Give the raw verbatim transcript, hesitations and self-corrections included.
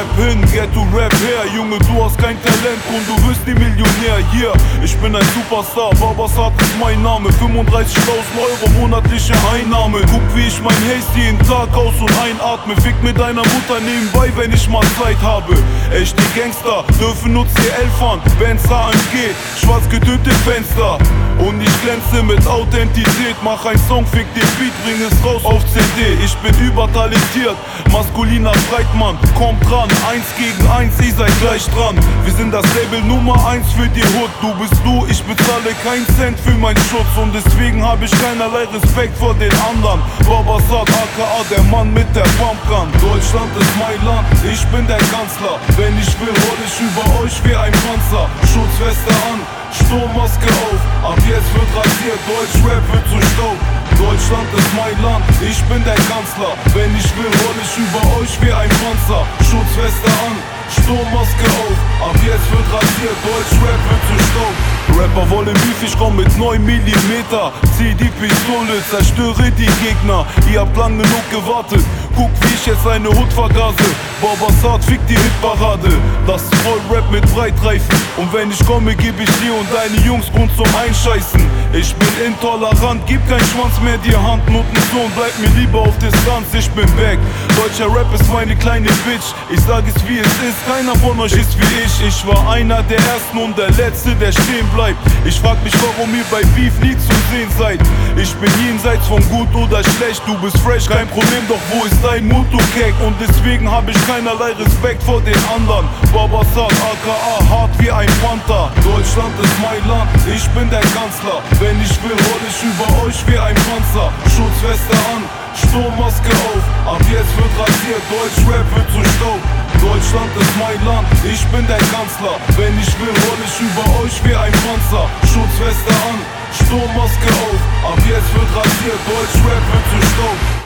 Rap hin, Ghetto-Rap her. Junge, du hast kein Talent und du wirst nie Millionär. Yeah, ich bin ein Superstar, Babasat ist mein Name. fünfunddreißigtausend Euro monatliche Einnahme. Guck, wie ich mein Haze jeden Tag aus- und einatme. Fick mit deiner Mutter nebenbei, wenn ich mal Zeit habe. Echte Gangster dürfen nur C L fahren, Benz A M G, schwarz getönte Fenster. Und ich glänze mit Authentität. Mach ein Song, fick den Beat, bring es raus auf C D. Ich bin übertalentiert, maskuliner Breitmann. Kommt ran, eins gegen eins, ihr seid gleich dran. Wir sind das Label Nummer eins für die Hood. Du bist du, ich bezahle keinen Cent für meinen Schutz. Und deswegen hab ich keinerlei Respekt vor den anderen. Babasat aka der Mann mit der Pumpgun. Deutschland ist mein Land, ich bin der Kanzler. Wenn ich will, roll ich über euch wie ein Panzer. Schutzweste an, Sturmmaske auf. Ab jetzt wird rasiert, Deutschrap wird zu Staub. Deutschland ist mein Land, ich bin der Kanzler. Wenn ich will, roll ich über euch wie ein Panzer. Schutzweste an, Sturmmaske auf. Ab jetzt wird rasiert, Deutschrap wird zu Staub. Rapper wollen Beef, ich komm mit neun Millimeter. Zieh die Pistole, zerstöre die Gegner. Ihr habt lang genug gewartet, guck wie ich jetzt eine Hut vergase. Babasat fickt die Hitparade. Das ist voll Rap mit Breitreifen. Und wenn ich komme, geb ich dir und deine Jungs Grund zum Einscheißen. Ich bin intolerant, gib kein Schwanz mehr dir Hand. Notensohn, bleib mir lieber auf Distanz, ich bin back. Deutscher Rap ist meine kleine Bitch. Ich sag es wie es ist, keiner von euch ist wie ich. Ich war einer der Ersten und der Letzte, der stehen bleibt. Ich frag mich, warum ihr bei Beef nie zu sehen seid. Ich bin jenseits von gut oder schlecht. Du bist fresh, kein Problem, doch wo ist dein Mut, du Keck? Und deswegen hab ich keinerlei Respekt vor den anderen. Babasat aka hart wie ein Panther. Deutschland ist mein Land, ich bin der Kanzler. Wenn ich will, roll ich über euch wie ein Panzer. Schutzweste an, Sturmmaske auf. Ab jetzt wird rasiert, Deutschrap wird zu Staub. Deutschland ist mein Land, ich bin der Kanzler. Wenn ich will, roll ich über euch wie ein Panzer. Schutzweste an, Sturmmaske auf. Ab jetzt wird rasiert, Deutschrap wird zu Staub.